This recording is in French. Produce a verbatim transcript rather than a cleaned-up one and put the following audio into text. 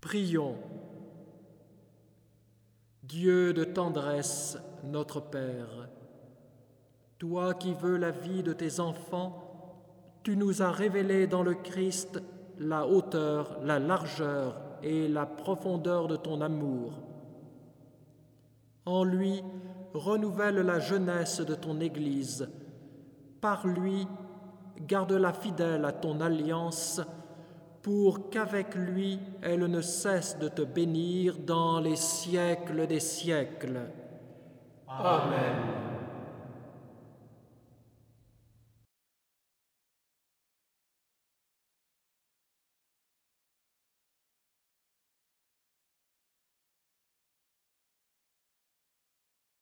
Prions. Dieu de tendresse, notre Père, toi qui veux la vie de tes enfants, tu nous as révélé dans le Christ la hauteur, la largeur et la profondeur de ton amour. En lui, renouvelle la jeunesse de ton Église. Par lui, garde-la fidèle à ton alliance, pour qu'avec lui, elle ne cesse de te bénir dans les siècles des siècles. Amen.